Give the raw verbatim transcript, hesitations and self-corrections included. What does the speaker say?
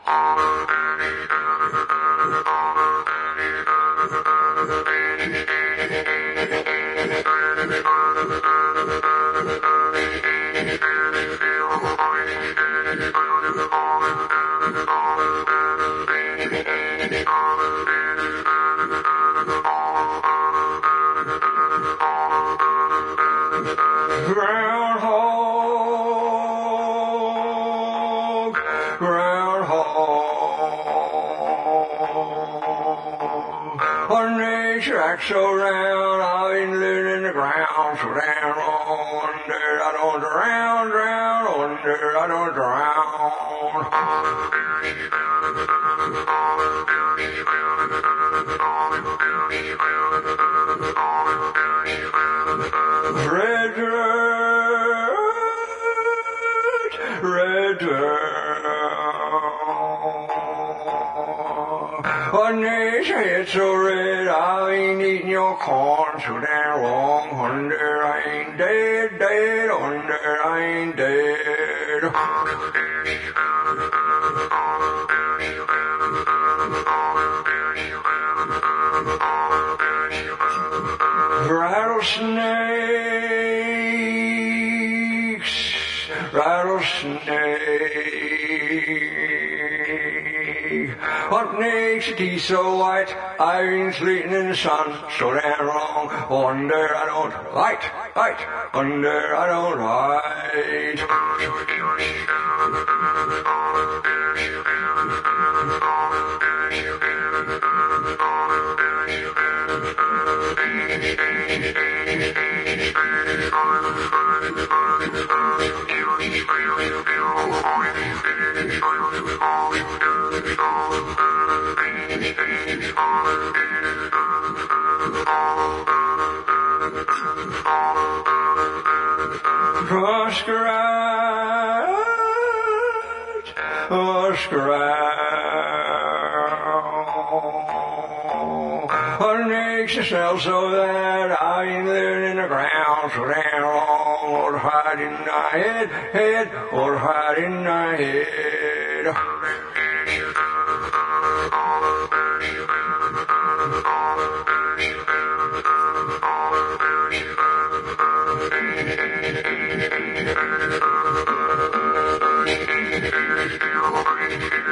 Groundhog, groundhog. One nature acts so round, I've been living in the ground so damn long. Wonder I don't drown, drown, wonder I don't drown. Red dirt, red dirt. One nation it's so red, I ain't eating your corn so damn long. Wonder I ain't dead, dead, wonder I ain't dead. Rattlesnakes, rattlesnake. What makes your teeth so white? I've been sleeping in the sun so damn long. Wonder I don't light, light. Wonder I don't light. Muskrat, muskrat. What makes you smell so bad? I ain't living in the ground so damn long. Or hide in my head, head, or hide in my head. Thank you.